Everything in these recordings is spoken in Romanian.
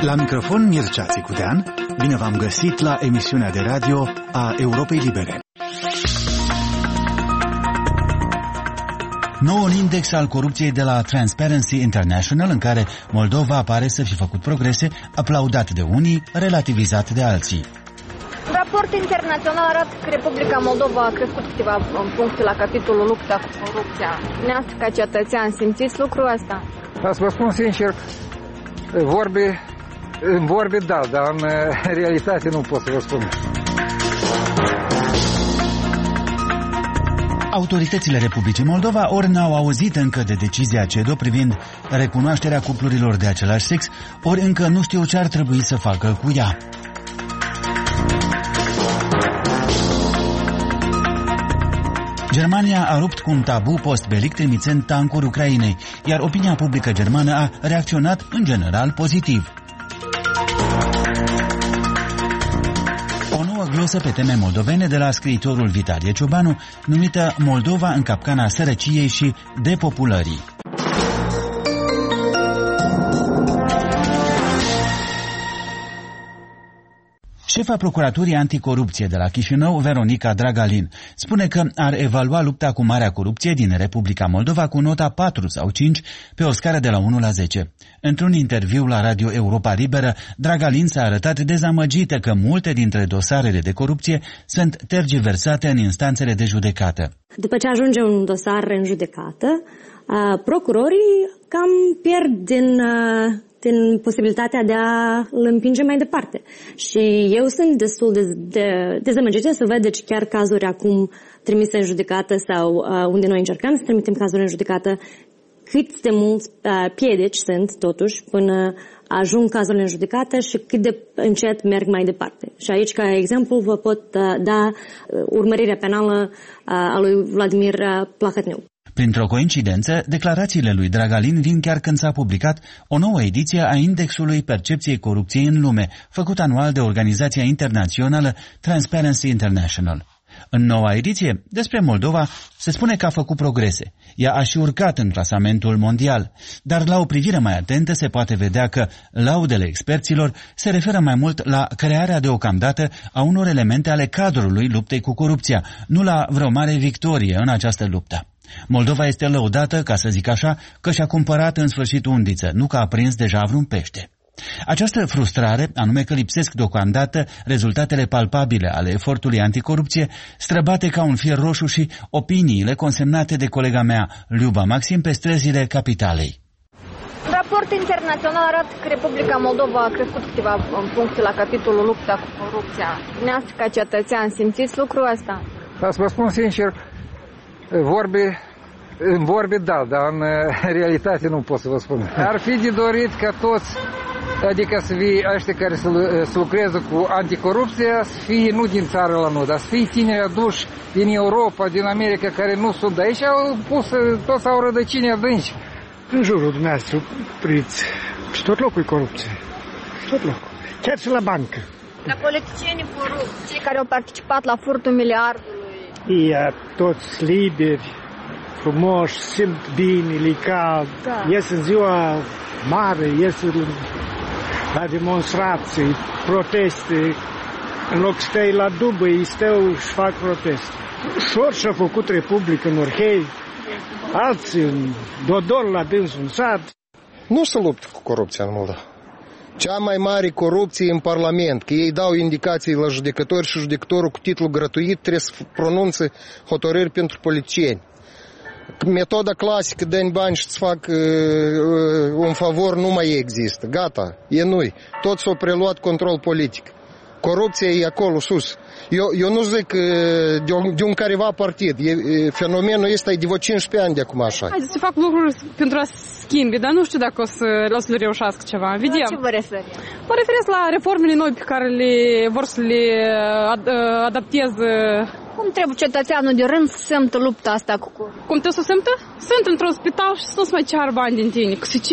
La microfon Mircea Țicudean, bine v-am găsit la emisiunea de radio a Europei Libere. Noul index al corupției de la Transparency International, în care Moldova pare să fi făcut progrese, aplaudat de unii, relativizat de alții. Raport internațional arată că Republica Moldova a crescut câteva puncte la capitolul lupta cu corupția. Dumneavoastră, ca cetățean, simțiți lucrul ăsta? Să vă spun sincer, vorbe da, dar în realitate nu pot să vă spun. Autoritățile Republicii Moldova ori n-au auzit încă de decizia CEDO privind recunoașterea cuplurilor de același sex, ori încă nu știu ce ar trebui să facă cu ea. Germania a rupt cu un tabu post-belic trimițând tancuri Ucrainei, iar opinia publică germană a reacționat în general pozitiv. O nouă glosă pe teme moldovene de la scriitorul Vitalie Ciobanu, numită Moldova în capcana sărăciei și depopulării. Șefa Procuraturii Anticorupție de la Chișinău, Veronica Dragalin, spune că ar evalua lupta cu marea corupție din Republica Moldova cu nota 4 sau 5 pe o scară de la 1 la 10. Într-un interviu la Radio Europa Liberă, Dragalin s-a arătat dezamăgită că multe dintre dosarele de corupție sunt tergiversate în instanțele de judecată. După ce ajunge un dosar în judecată, procurorii cam pierd din posibilitatea de a-l împinge mai departe. Și eu sunt destul de dezamăgită să văd deci chiar cazuri acum trimise în judecată sau unde noi încercăm să trimitem cazuri în judecată, cât de mulți piedici sunt totuși până ajung cazurile în judecată și cât de încet merg mai departe. Și aici, ca exemplu, vă pot da urmărirea penală a lui Vladimir Plahotniuc. Printr-o coincidență, declarațiile lui Dragalin vin chiar când s-a publicat o nouă ediție a Indexului Percepției Corupției în Lume, făcut anual de organizația internațională Transparency International. În noua ediție, despre Moldova, se spune că a făcut progrese. Ea a și urcat în clasamentul mondial, dar la o privire mai atentă se poate vedea că laudele experților se referă mai mult la crearea deocamdată a unor elemente ale cadrului luptei cu corupția, nu la vreo mare victorie în această luptă. Moldova este lăudată, ca să zic așa, că și-a cumpărat în sfârșit undiță, nu că a prins deja vreun pește. Această frustrare, anume că lipsesc deocamdată rezultatele palpabile ale efortului anticorupție, străbate ca un fier roșu și opiniile consemnate de colega mea, Liuba Maxim, pe străzile capitalei. Raport internațional arată că Republica Moldova a crescut câteva puncte la capitolul lupta cu corupția. Dumneavoastră, ca cetățean, simțiți lucrul ăsta? Să vă spun sincer, vorbe da, dar în realitate nu pot să vă spun. Ar fi de dorit ca toți, adică să fie ăștia care să lucreze cu anticorupția, să fie nu din țară la noi, dar să fie tineri aduși din Europa, din America, care nu sunt de aici, toți au rădăcini adânci. În jurul dumneavoastră, priți, și tot locul e corupție. Tot locul. Chiar și la bancă. La politicienii corupți, cei care au participat la furtul miliardului. Ei toți liberi, frumoși, simt bine, li cald, ies în ziua mare, ies la demonstrații, proteste, în loc să stai la dubă, ei stau și fac proteste. Ușor și-a făcut Republică în Orhei, alții în Dodon la dânsul în sat. Nu se luptă cu corupția în Moldova. Cea mai mare corupție în Parlament, că ei dau indicații la judecători și judecătorul cu titlu gratuit trebuie să pronunțe hotărâri pentru politicieni. Metoda clasică, dă-mi bani și îți fac un favor, nu mai există. Gata, e nu-i. Tot s-a preluat control politic. Corupția e acolo sus. Eu nu zic de un careva partid. Fenomenul ăsta e de vreo 15 ani de acum așa. Haideți să fac lucruri pentru a schimbi, dar nu știu dacă o să le reușească ceva. Vedem. La ce vă referiți? Mă referesc la reformele noi pe care vor să le adapteze. Cum trebuie cetățeanul de rând să simtă lupta asta cu corupția? Cum trebuie să simtă? Sunt într-un spital și să nu-ți mai ceară bani din tine, că se cere.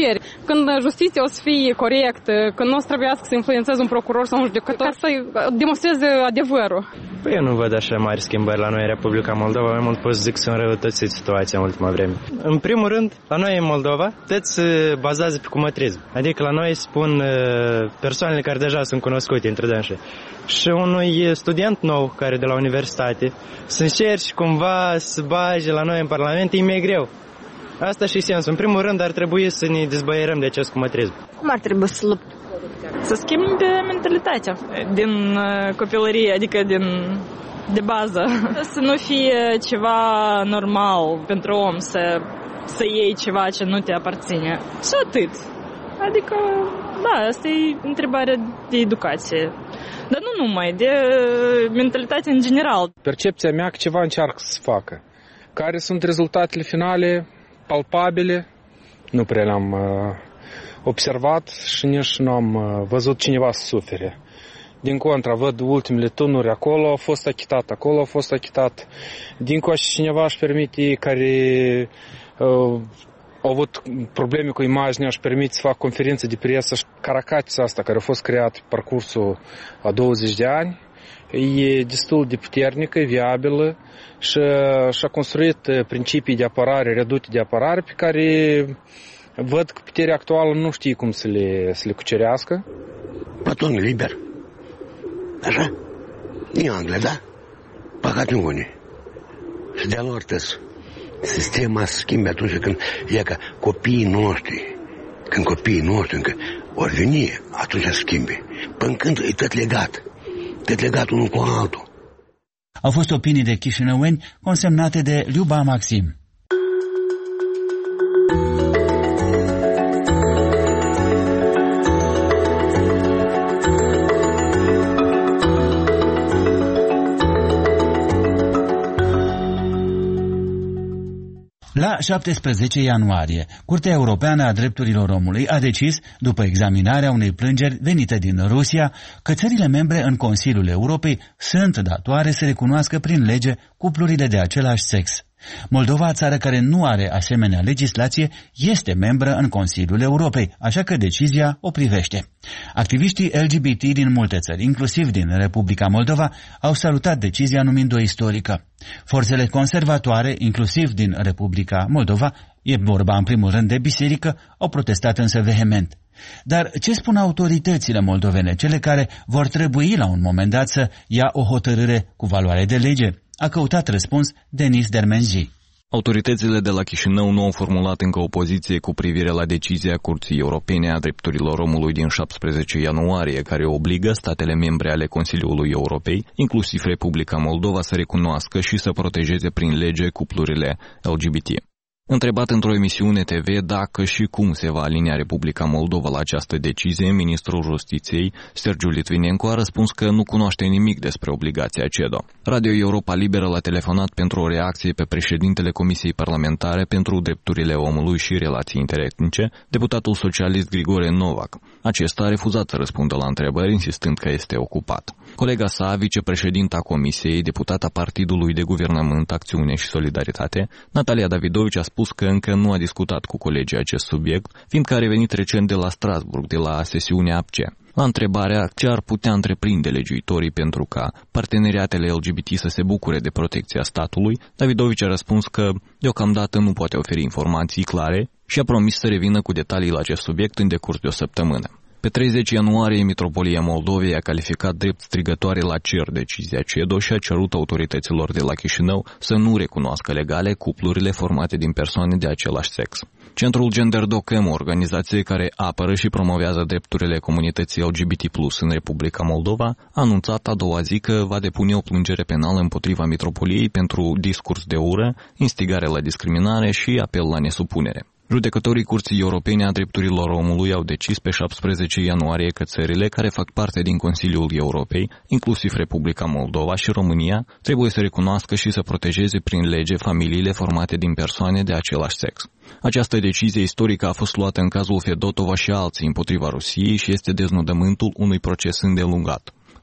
când justiția o să fie corectă, când nu o să trebuiască să influențeze un procuror sau un judecător, ca să demonstreze adevărul. Păi eu nu văd așa mari schimbări la noi în Republica Moldova, mai mult pot să zic că s-a înrăutățit situația în ultima vreme. În primul rând, la noi în Moldova, toți se bazează pe cumătrism. Adică la noi spun persoanele care deja sunt cunoscute între dânsi. Și unui student nou care de la universitate să încerci cumva să bage la noi în Parlament, e mai greu. Asta și sensul. În primul rând ar trebui să ne dezbăierăm de acest cumătrism. Cum ar trebui să lupte? Să schimbe mentalitatea din copilărie, adică de bază. Să nu fie ceva normal pentru om să iei ceva ce nu te aparține. Și atât. Adică, da, asta e întrebarea de educație. Dar nu numai, de mentalitate în general. Percepția mea că ceva încearcă să facă. Care sunt rezultatele finale palpabile? Nu prea le-am observat și nici nu am văzut cineva să sufere. Din contra, văd ultimele tunuri acolo, a fost achitat, acolo a fost achitat. Din contra, cineva își permite, care au avut probleme cu imaginea, își permite să fac conferințe de presă și caracatica asta care a fost creat pe parcursul a 20 de ani e destul de puternică, viabilă și a construit principii de apărare, redute de apărare pe care văd că puterea actuală nu știe cum să le cucerească. Platon e liber. Așa? E Anglia, da? Păcat în unii. Și de-a lor tăs. Sistema se schimbe atunci când e ca copiii noștri. Când copiii noștri încă ori veni, atunci se schimbe. Până când e tot legat unul cu altul. Au fost opinii de chișinăueni consemnate de Liuba Maxim. La 17 ianuarie, Curtea Europeană a Drepturilor Omului a decis, după examinarea unei plângeri venite din Rusia, că țările membre în Consiliul Europei sunt datoare să recunoască prin lege cuplurile de același sex. Moldova, țară care nu are asemenea legislație, este membră în Consiliul Europei, așa că decizia o privește. Activiștii LGBT din multe țări, inclusiv din Republica Moldova, au salutat decizia numind-o istorică. Forțele conservatoare, inclusiv din Republica Moldova, e vorba în primul rând de biserică, au protestat însă vehement. Dar ce spun autoritățile moldovene, cele care vor trebui la un moment dat să ia o hotărâre cu valoare de lege? A căutat răspuns Denis Dermenzi. Autoritățile de la Chișinău nu au formulat încă o poziție cu privire la decizia Curții Europene a Drepturilor Omului din 17 ianuarie, care obligă statele membre ale Consiliului Europei, inclusiv Republica Moldova, să recunoască și să protejeze prin lege cuplurile LGBT. Întrebat într-o emisiune TV dacă și cum se va alinia Republica Moldova la această decizie, ministrul Justiției, Sergiu Litvinenko, a răspuns că nu cunoaște nimic despre obligația CEDO. Radio Europa Liberă l-a telefonat pentru o reacție pe președintele Comisiei Parlamentare pentru Drepturile Omului și Relații Interetnice, deputatul socialist Grigore Novac. Acesta a refuzat să răspundă la întrebări, insistând că este ocupat. Colega sa, vicepreședinta Comisiei, deputata Partidului de Guvernământ, Acțiune și Solidaritate, Natalia Davidovici, a spus că încă nu a discutat cu colegii acest subiect, fiindcă a revenit recent de la Strasburg, de la sesiunea APCE. La întrebarea ce ar putea întreprinde legiuitorii pentru ca parteneriatele LGBT să se bucure de protecția statului, Davidovici a răspuns că deocamdată nu poate oferi informații clare și a promis să revină cu detalii la acest subiect în decurs de o săptămână. Pe 30 ianuarie, Mitropolia Moldovei a calificat drept strigătoare la cer decizia CEDO și a cerut autorităților de la Chișinău să nu recunoască legale cuplurile formate din persoane de același sex. Centrul Gender Docem, o organizație care apără și promovează drepturile comunității LGBT+ în Republica Moldova, a anunțat a doua zi că va depune o plângere penală împotriva Mitropoliei pentru discurs de ură, instigare la discriminare și apel la nesupunere. Judecătorii Curții Europene a Drepturilor Omului au decis pe 17 ianuarie că țările care fac parte din Consiliul Europei, inclusiv Republica Moldova și România, trebuie să recunoască și să protejeze prin lege familiile formate din persoane de același sex. Această decizie istorică a fost luată în cazul Fedotova și alții împotriva Rusiei și este deznodământul unui proces îndelungat.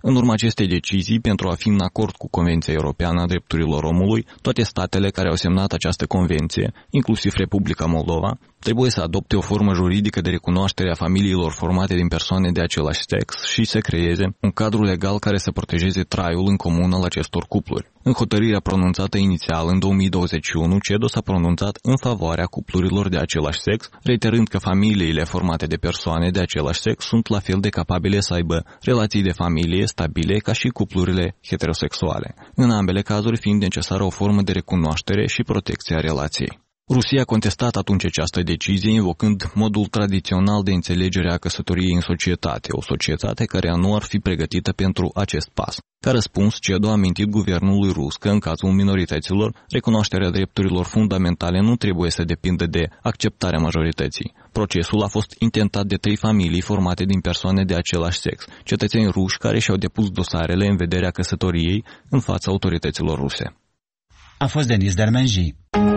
În urma acestei decizii, pentru a fi în acord cu Convenția Europeană a Drepturilor Omului, toate statele care au semnat această convenție, inclusiv Republica Moldova, trebuie să adopte o formă juridică de recunoaștere a familiilor formate din persoane de același sex și să creeze un cadru legal care să protejeze traiul în comun al acestor cupluri. În hotărârea pronunțată inițial în 2021, CEDO s-a pronunțat în favoarea cuplurilor de același sex, reiterând că familiile formate de persoane de același sex sunt la fel de capabile să aibă relații de familie stabile ca și cuplurile heterosexuale, în ambele cazuri fiind necesară o formă de recunoaștere și protecție a relației. Rusia a contestat atunci această decizie, invocând modul tradițional de înțelegere a căsătoriei în societate, o societate care nu ar fi pregătită pentru acest pas. Ca răspuns, CEDO a amintit guvernului rus că, în cazul minorităților, recunoașterea drepturilor fundamentale nu trebuie să depindă de acceptarea majorității. Procesul a fost intentat de 3 familii formate din persoane de același sex, cetățeni ruși care și-au depus dosarele în vederea căsătoriei în fața autorităților ruse. A fost Denis Dermenji.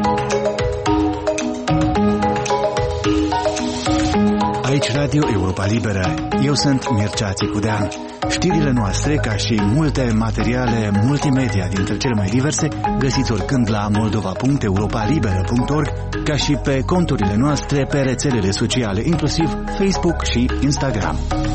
Aici Radio Europa Liberă. Eu sunt Mircea Țicudean. Știrile noastre, ca și multe materiale multimedia dintre cele mai diverse, găsiți oricând la moldova.europalibera.org, ca și pe conturile noastre pe rețelele sociale, inclusiv Facebook și Instagram.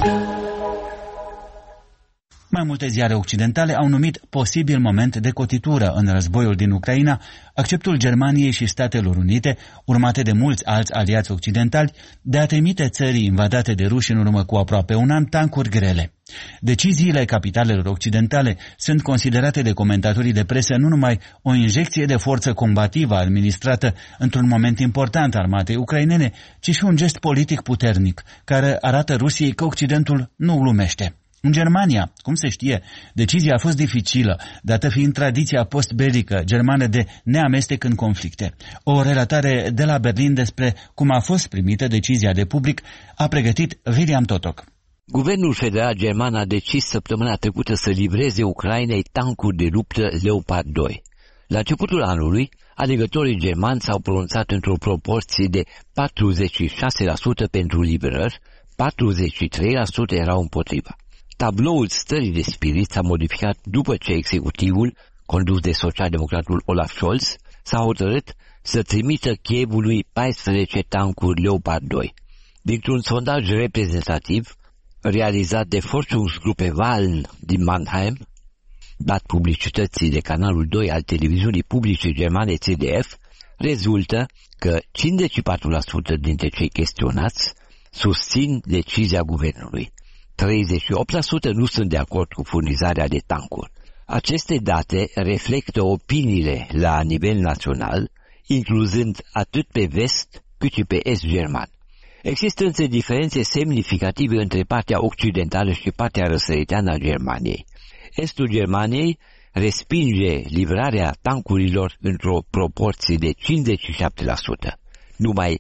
Mai multe ziare occidentale au numit posibil moment de cotitură în războiul din Ucraina acceptul Germaniei și Statelor Unite, urmate de mulți alți aliați occidentali, de a trimite țării invadate de ruși în urmă cu aproape un an tancuri grele. Deciziile capitalelor occidentale sunt considerate de comentatorii de presă nu numai o injecție de forță combativă administrată într-un moment important armatei ucrainene, ci și un gest politic puternic, care arată Rusiei că Occidentul nu glumește. În Germania, cum se știe, decizia a fost dificilă, dată fiind tradiția post-belică germană de neamestec în conflicte. O relatare de la Berlin despre cum a fost primită decizia de public a pregătit William Totok. Guvernul federal german a decis săptămâna trecută să livreze Ucrainei tancuri de luptă Leopard 2. La începutul anului, alegătorii germani s-au pronunțat într-o proporție de 46% pentru livrări, 43% erau împotriva. Tabloul stării de spirit s-a modificat după ce executivul, condus de socialdemocratul Olaf Scholz, s-a hotărât să trimită Kievului 14 tancuri Leopard 2. Dintr-un sondaj reprezentativ, realizat de Forschungsgruppe Wahlen din Mannheim, dat publicității de canalul 2 al televiziunii publice germane ZDF, rezultă că 54% dintre cei chestionați susțin decizia guvernului. 38% nu sunt de acord cu furnizarea de tancuri. Aceste date reflectă opiniile la nivel național, incluzând atât pe vest cât și pe est german. Există însă diferențe semnificative între partea occidentală și partea răsăriteană a Germaniei. Estul Germaniei respinge livrarea tancurilor într-o proporție de 57%. Numai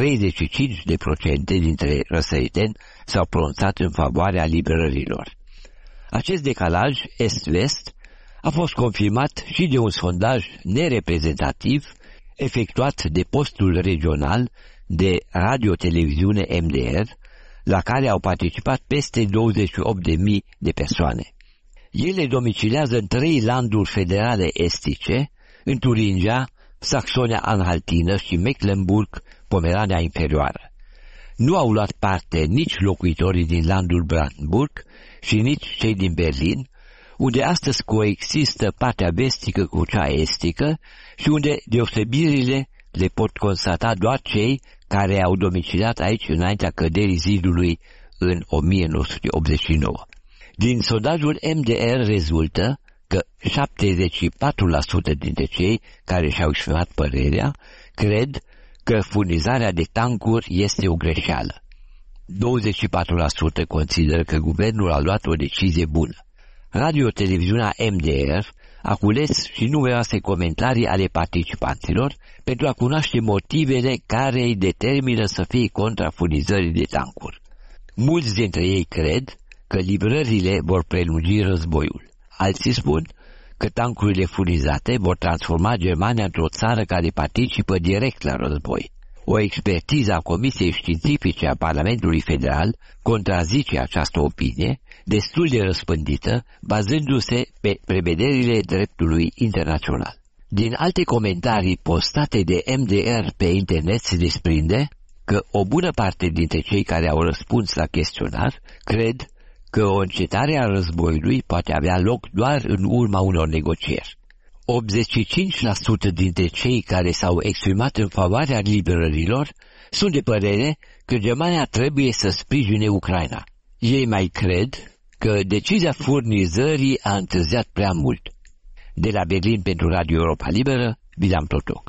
35% dintre răsăriteni s-au pronunțat în favoarea livrărilor. Acest decalaj est-vest a fost confirmat și de un sondaj nereprezentativ efectuat de postul regional de radio-televiziune MDR, la care au participat peste 28.000 de persoane. Ele domiciliază în 3 landuri federale estice, în Turingia, Saxonia-Anhaltină și Mecklenburg-Pomerania Inferioară. Nu au luat parte nici locuitorii din landul Brandenburg și nici cei din Berlin, unde astăzi coexistă partea vestică cu cea estică și unde deosebirile le pot constata doar cei care au domiciliat aici înaintea căderii zidului în 1989. Din sondajul MDR rezultă că 74% dintre cei care și-au exprimat părerea cred că furnizarea de tancuri este o greșeală. 24% consideră că guvernul a luat o decizie bună. Radio-televiziunea MDR a cules și numeroase comentarii ale participanților pentru a cunoaște motivele care îi determină să fie contra furnizării de tancuri. Mulți dintre ei cred că livrările vor prelungi războiul. Alții spun că tancurile furnizate vor transforma Germania într-o țară care participă direct la război. O expertiză a Comisiei Științifice a Parlamentului Federal contrazice această opinie, destul de răspândită, bazându-se pe prevederile dreptului internațional. Din alte comentarii postate de MDR pe internet se desprinde că o bună parte dintre cei care au răspuns la chestionar cred că o încetare a războiului poate avea loc doar în urma unor negocieri. 85% dintre cei care s-au exprimat în favoarea liberărilor sunt de părere că Germania trebuie să sprijine Ucraina. Ei mai cred că decizia furnizării a întârziat prea mult. De la Berlin pentru Radio Europa Liberă, Bilan Plotoc.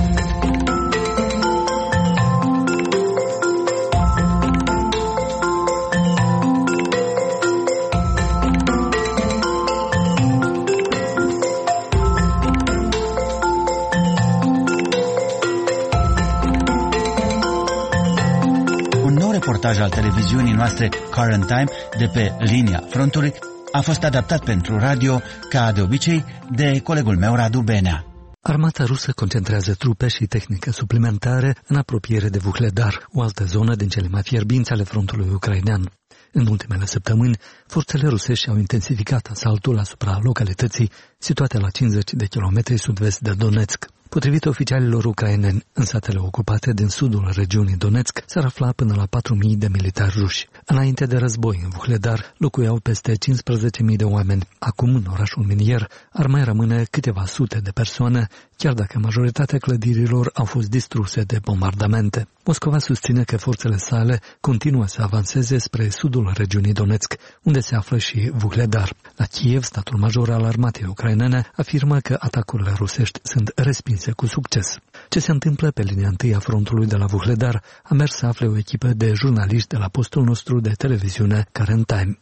Reportaj al televiziunii noastre Current Time de pe linia frontului a fost adaptat pentru radio, ca de obicei, de colegul meu Radu Benea. Armata rusă concentrează trupe și tehnică suplimentare în apropiere de Vuhledar, o altă zonă din cele mai fierbinți ale frontului ucrainean. În ultimele săptămâni, forțele rusești au intensificat asaltul asupra localității situate la 50 de kilometri sud-vest de Donetsk. Potrivit oficialilor ucraineni, în satele ocupate din sudul regiunii Donetsk s-ar afla până la 4.000 de militari ruși. Înainte de război, în Vuhledar locuiau peste 15.000 de oameni. Acum, în orașul minier, ar mai rămâne câteva sute de persoane, chiar dacă majoritatea clădirilor au fost distruse de bombardamente. Moscova susține că forțele sale continuă să avanseze spre sudul regiunii Donetsk, unde se află și Vuhledar. La Kiev, statul major al armatei ucrainene afirmă că atacurile rusești sunt respinse cu succes. Ce se întâmplă pe linia întâi a frontului de la Vuhledar a mers să afle o echipă de jurnaliști de la postul nostru de televiziune Current Time.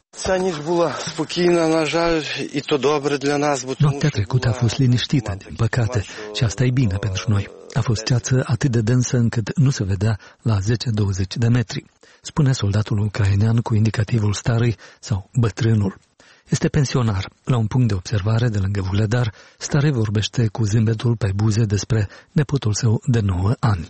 Noaptea trecută a fost liniștită, din păcate, și asta e bine pentru noi. A fost ceață atât de densă încât nu se vedea la 10-20 de metri, spune soldatul ucrainean cu indicativul Starый sau bătrânul. Este pensionar. La un punct de observare de lângă Vuhledar, Starый vorbește cu zâmbetul pe buze despre nepotul său de 9 ani.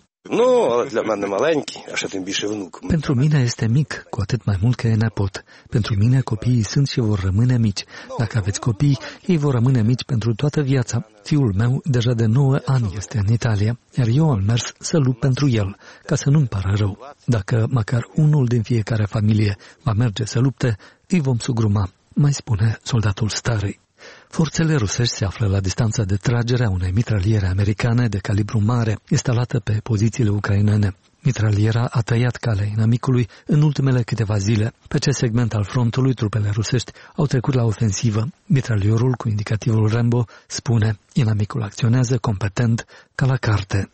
Pentru mine este mic, cu atât mai mult că e nepot. Pentru mine copiii sunt și vor rămâne mici. Dacă aveți copii, ei vor rămâne mici pentru toată viața. Fiul meu, deja de 9 ani, este în Italia, iar eu am mers să lupt pentru el, ca să nu-mi pară rău. Dacă măcar unul din fiecare familie va merge să lupte, îi vom sugruma, mai spune soldatul Starый. Forțele rusești se află la distanța de tragere a unei mitraliere americane de calibru mare instalată pe pozițiile ucrainene. Mitraliera a tăiat calea inamicului în ultimele câteva zile. Pe acest segment al frontului, trupele rusești au trecut la ofensivă. Mitraliorul cu indicativul Rambo spune: inamicul acționează competent ca la carte.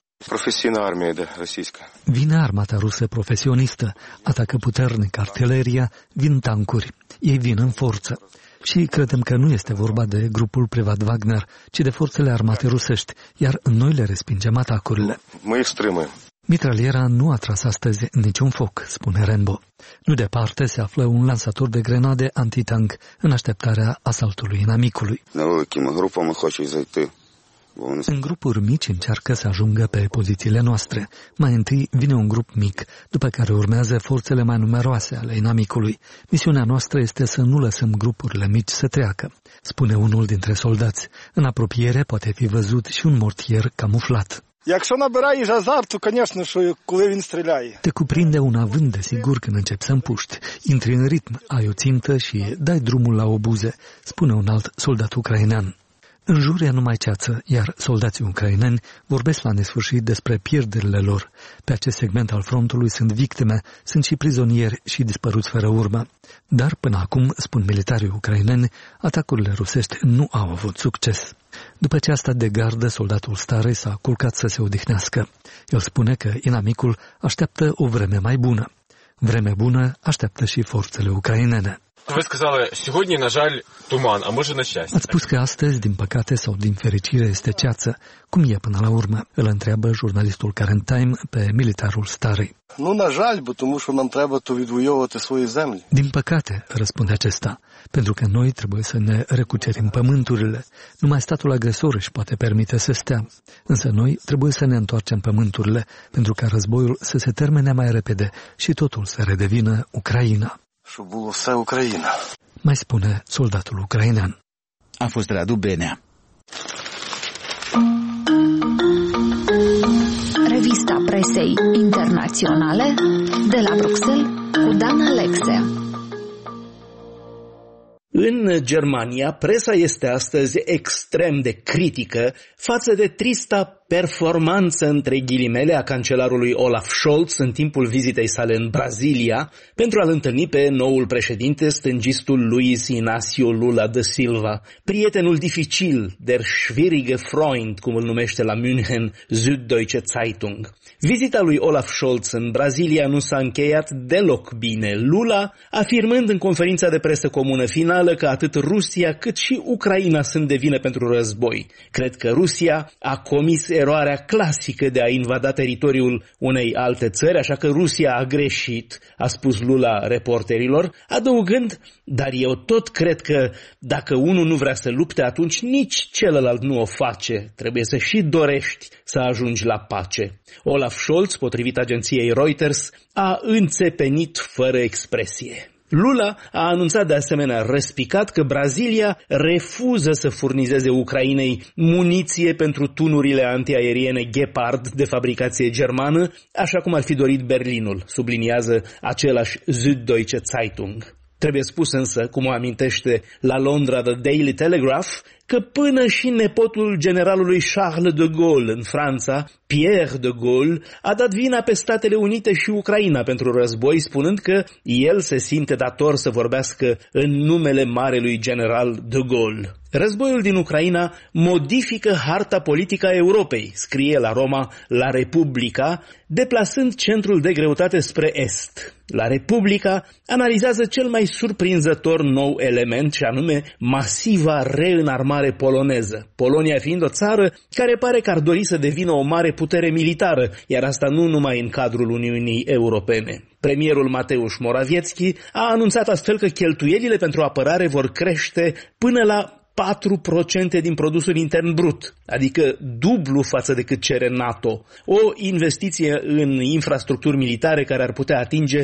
Vine armata rusă profesionistă, atacă puternic artileria, vin tancuri, ei vin în forță. Și credem că nu este vorba de grupul privat Wagner, ci de forțele armate rusești, iar noi le respingem atacurile. Mitraliera nu a tras astăzi niciun foc, spune Rambo. Nu departe se află un lansator de grenade antitank în așteptarea asaltului inamicului. În grupuri mici încearcă să ajungă pe pozițiile noastre. Mai întâi vine un grup mic, după care urmează forțele mai numeroase ale inamicului. Misiunea noastră este să nu lăsăm grupurile mici să treacă, spune unul dintre soldați. În apropiere poate fi văzut și un mortier camuflat. Te cuprinde un avânt de sigur când începi să împuști. Intri în ritm, ai o țintă și dai drumul la obuze, spune un alt soldat ucrainean. În jur e numai ceață, iar soldații ucraineni vorbesc la nesfârșit despre pierderile lor. Pe acest segment al frontului sunt victime, sunt și prizonieri și dispăruți fără urmă. Dar până acum, spun militarii ucraineni, atacurile rusești nu au avut succes. După ce a stat de gardă, soldatul Starый s-a culcat să se odihnească. El spune că inamicul așteaptă o vreme mai bună. Vreme bună așteaptă și forțele ucrainene. Ви сказали, сьогодні, на жаль, туман, а може на щастя. Ați spus că astăzi, din păcate sau din fericire, este ceață. Cum e până la urmă? Îl întreabă jurnalistul Current Time pe militarul Starий. Ну, на жаль, бо тому що нам треба то відвоювати свої землі. Din păcate, răspunde acesta, pentru că noi trebuie să ne recucerim pământurile. Numai statul agresor își poate permite să stea. Însă noi trebuie să ne întoarcem pământurile pentru ca războiul să se termine mai repede și totul să redevină Ucraina. Щоб було все Україна. Mai spune soldatul ucrainean. A fost Radu Benea. Revista presei internaționale de la Bruxelles cu Dan Alexe. În Germania, presa este astăzi extrem de critică față de trista performanță, între ghilimele, a cancelarului Olaf Scholz în timpul vizitei sale în Brazilia pentru a-l întâlni pe noul președinte, stângistul Luiz Inácio Lula da Silva, prietenul dificil, der schwierige Freund, cum îl numește la München Süddeutsche Zeitung. Vizita lui Olaf Scholz în Brazilia nu s-a încheiat deloc bine, Lula afirmând în conferința de presă comună finală că atât Rusia cât și Ucraina sunt de vină pentru război. Cred că Rusia a comis eroarea clasică de a invada teritoriul unei alte țări, așa că Rusia a greșit, a spus Lula reporterilor, adăugând, dar eu tot cred că dacă unul nu vrea să lupte, atunci nici celălalt nu o face. Trebuie să și dorești să ajungi la pace. Olaf Scholz, potrivit agenției Reuters, a înțepenit fără expresie. Lula a anunțat de asemenea răspicat că Brazilia refuză să furnizeze Ucrainei muniție pentru tunurile antiaeriene Gepard de fabricație germană, așa cum ar fi dorit Berlinul, subliniază același Süddeutsche Zeitung. Trebuie spus însă, cum o amintește la Londra The Daily Telegraph, că până și nepotul generalului Charles de Gaulle în Franța, Pierre de Gaulle, a dat vina pe Statele Unite și Ucraina pentru război, spunând că el se simte dator să vorbească în numele marelui general de Gaulle. Războiul din Ucraina modifică harta politică a Europei, scrie la Roma La Repubblica, deplasând centrul de greutate spre est. La Repubblica analizează cel mai surprinzător nou element, și anume masiva reînarmare poloneză. Polonia fiind o țară care pare că ar dori să devină o mare putere militară, iar asta nu numai în cadrul Uniunii Europene. Premierul Mateusz Morawiecki a anunțat astfel că cheltuielile pentru apărare vor crește până la 4% din produsul intern brut, adică dublu față de cât cere NATO. O investiție în infrastructuri militare care ar putea atinge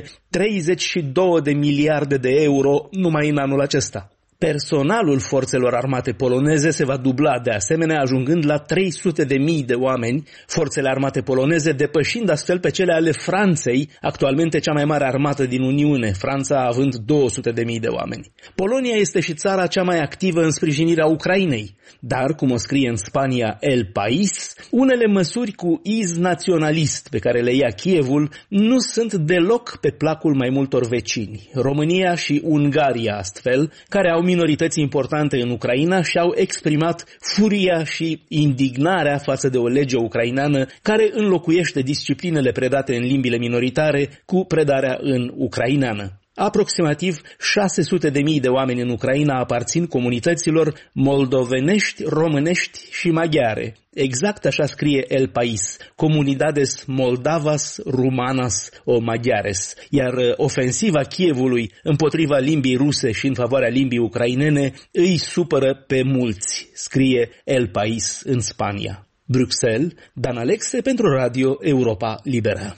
32 de miliarde de euro numai în anul acesta. Personalul forțelor armate poloneze se va dubla de asemenea, ajungând la 300.000 de oameni, forțele armate poloneze depășind astfel pe cele ale Franței, actualmente cea mai mare armată din Uniune, Franța având 200.000 de oameni. Polonia este și țara cea mai activă în sprijinirea Ucrainei, dar, cum o scrie în Spania El País, unele măsuri cu iz naționalist pe care le ia Kievul nu sunt deloc pe placul mai multor vecini. România și Ungaria, astfel, care au minorități importante în Ucraina, și-au exprimat furia și indignarea față de o lege ucraineană care înlocuiește disciplinele predate în limbile minoritare cu predarea în ucraineană. Aproximativ 600.000 de oameni în Ucraina aparțin comunităților moldovenești, românești și maghiare. Exact așa scrie El País, Comunidades Moldavas, Rumanas o Maghiares. Iar ofensiva Kievului împotriva limbii ruse și în favoarea limbii ucrainene îi supără pe mulți, scrie El País în Spania. Bruxelles, Dan Alexe pentru Radio Europa Liberă.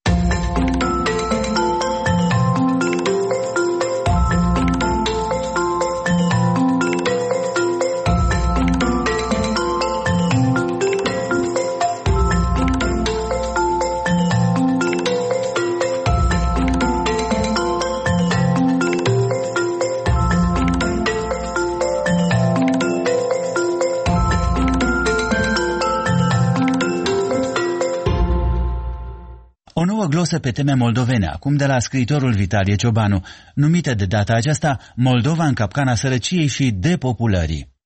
O nouă glosă pe teme moldovene, acum de la scriitorul Vitalie Ciobanu, numită de data aceasta Moldova în capcana sărăciei și depopulării.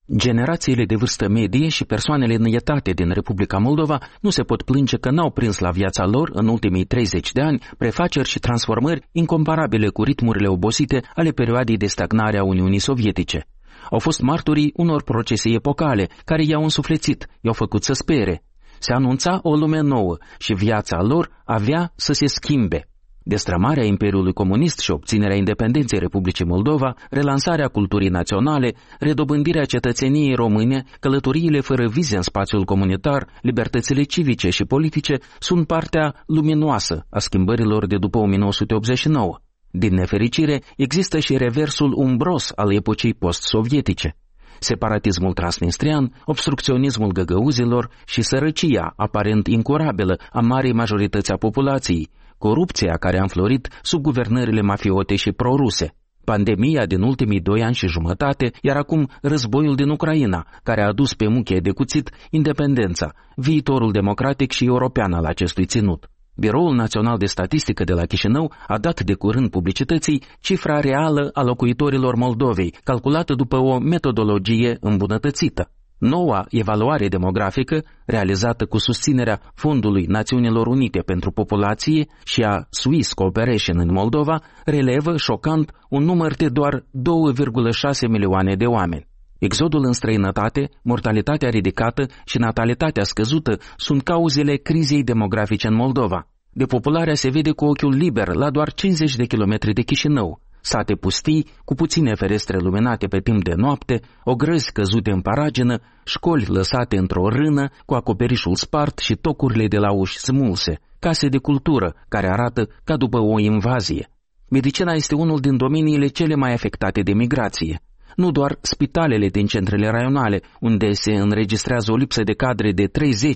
Generațiile de vârstă medie și persoanele înaintate din Republica Moldova nu se pot plânge că n-au prins la viața lor în ultimii 30 de ani prefaceri și transformări incomparabile cu ritmurile obosite ale perioadei de stagnare a Uniunii Sovietice. Au fost martorii unor procese epocale care i-au însuflețit, i-au făcut să spere. Se anunța o lume nouă și viața lor avea să se schimbe. Destrămarea Imperiului Comunist și obținerea independenței Republicii Moldova, relansarea culturii naționale, redobândirea cetățeniei române, călătoriile fără vize în spațiul comunitar, libertățile civice și politice sunt partea luminoasă a schimbărilor de după 1989. Din nefericire, există și reversul umbros al epocii post-sovietice. Separatismul transnistrian, obstrucționismul găgăuzilor și sărăcia aparent incurabilă a marii majorități a populației, corupția care a înflorit sub guvernările mafiote și proruse, pandemia din ultimii 2 ani și jumătate, iar acum războiul din Ucraina, care a adus pe muchie de cuțit independența, viitorul democratic și european al acestui ținut. Biroul Național de Statistică de la Chișinău a dat de curând publicității cifra reală a locuitorilor Moldovei, calculată după o metodologie îmbunătățită. Noua evaluare demografică, realizată cu susținerea Fondului Națiunilor Unite pentru Populație și a Swiss Cooperation în Moldova, relevă, șocant, un număr de doar 2,6 milioane de oameni. Exodul în străinătate, mortalitatea ridicată și natalitatea scăzută sunt cauzele crizei demografice în Moldova. Depopularea se vede cu ochiul liber la doar 50 de kilometri de Chișinău. Sate pustii, cu puține ferestre luminate pe timp de noapte, ogrăzi căzute în paragină, școli lăsate într-o rână, cu acoperișul spart și tocurile de la uși smulse, case de cultură care arată ca după o invazie. Medicina este unul din domeniile cele mai afectate de migrație. Nu doar spitalele din centrele raionale, unde se înregistrează o lipsă de cadre de 30-40%,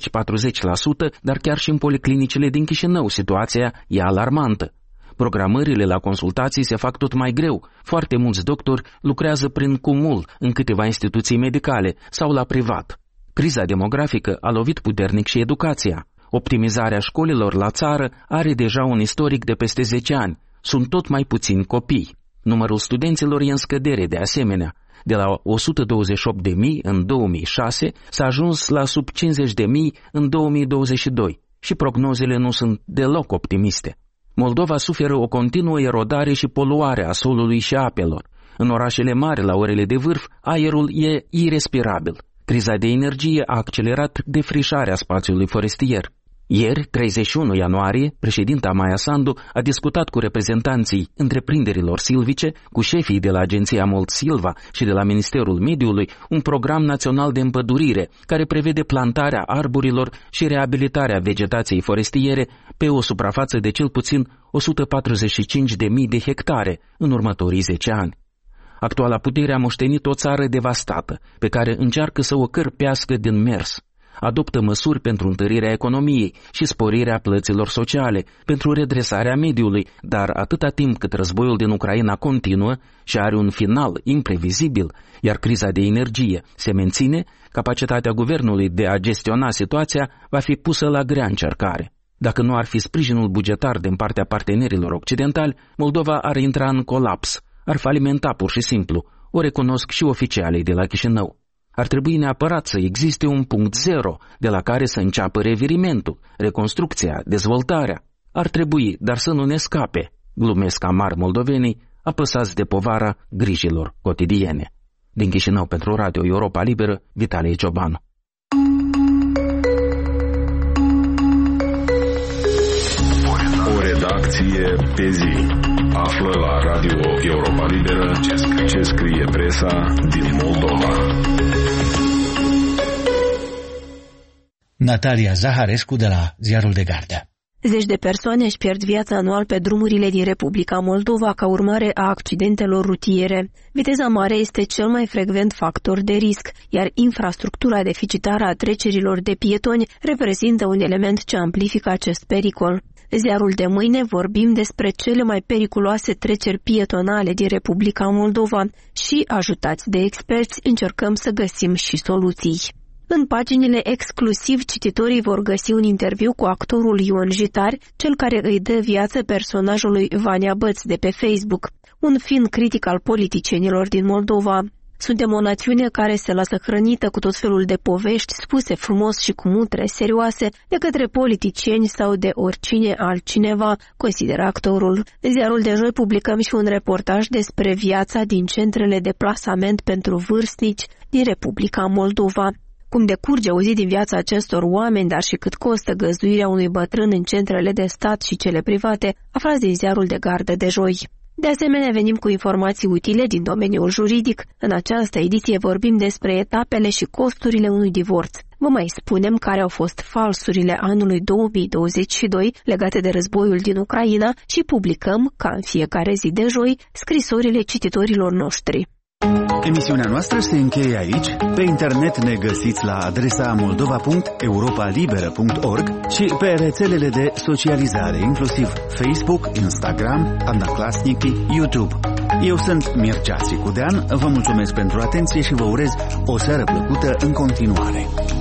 dar chiar și în policlinicile din Chișinău situația e alarmantă. Programările la consultații se fac tot mai greu. Foarte mulți doctori lucrează prin cumul în câteva instituții medicale sau la privat. Criza demografică a lovit puternic și educația. Optimizarea școlilor la țară are deja un istoric de peste 10 ani. Sunt tot mai puțini copii. Numărul studenților e în scădere de asemenea. De la 128.000 în 2006 s-a ajuns la sub 50.000 în 2022 și prognozele nu sunt deloc optimiste. Moldova suferă o continuă erodare și poluare a solului și apelor. În orașele mari, la orele de vârf, aerul e irespirabil. Criza de energie a accelerat defrișarea spațiului forestier. Ieri, 31 ianuarie, președinta Maia Sandu a discutat cu reprezentanții întreprinderilor silvice, cu șefii de la Agenția Molt Silva și de la Ministerul Mediului, un program național de împădurire care prevede plantarea arborilor și reabilitarea vegetației forestiere pe o suprafață de cel puțin 145.000 de hectare în următorii 10 ani. Actuala putere a moștenit o țară devastată, pe care încearcă să o cărpească din mers. Adoptă măsuri pentru întărirea economiei și sporirea plăților sociale, pentru redresarea mediului, dar atâta timp cât războiul din Ucraina continuă și are un final imprevizibil, iar criza de energie se menține, capacitatea guvernului de a gestiona situația va fi pusă la grea încercare. Dacă nu ar fi sprijinul bugetar din partea partenerilor occidentali, Moldova ar intra în colaps, ar falimenta pur și simplu, o recunosc și oficialii de la Chișinău. Ar trebui neapărat să existe un punct zero de la care să înceapă revirimentul, reconstrucția, dezvoltarea. Ar trebui, dar să nu ne scape, glumesc amar moldovenii, apăsați de povara grijilor cotidiene. Din Chișinău pentru Radio Europa Liberă, Vitalie Ciobanu. O redacție pe zi. Află la Radio Europa Liberă ce scrie presa din Moldova. Natalia Zaharescu de la Ziarul de Gardă. Zeci de persoane își pierd viața anual pe drumurile din Republica Moldova ca urmare a accidentelor rutiere. Viteza mare este cel mai frecvent factor de risc, iar infrastructura deficitară a trecerilor de pietoni reprezintă un element ce amplifică acest pericol. Ziarul de mâine vorbim despre cele mai periculoase treceri pietonale din Republica Moldova și, ajutați de experți, încercăm să găsim și soluții. În paginile exclusiv, cititorii vor găsi un interviu cu actorul Ion Jitar, cel care îi dă viață personajului Vania Băț de pe Facebook, un fin critic al politicienilor din Moldova. Suntem o națiune care se lasă hrănită cu tot felul de povești spuse frumos și cu mutre serioase de către politicieni sau de oricine altcineva, consideră actorul. În ziarul de joi publicăm și un reportaj despre viața din centrele de plasament pentru vârstnici din Republica Moldova. Cum decurge o zi din viața acestor oameni, dar și cât costă găzduirea unui bătrân în centrele de stat și cele private, aflați din ziarul de gardă de joi. De asemenea, venim cu informații utile din domeniul juridic. În această ediție vorbim despre etapele și costurile unui divorț. Vă mai spunem care au fost falsurile anului 2022 legate de războiul din Ucraina și publicăm, ca în fiecare zi de joi, scrisorile cititorilor noștri. Emisiunea noastră se încheie aici. Pe internet ne găsiți la adresa moldova.europalibera.org și pe rețelele de socializare, inclusiv Facebook, Instagram, Odnoklassniki, YouTube. Eu sunt Mircea Țicudean, vă mulțumesc pentru atenție și vă urez o seară plăcută în continuare.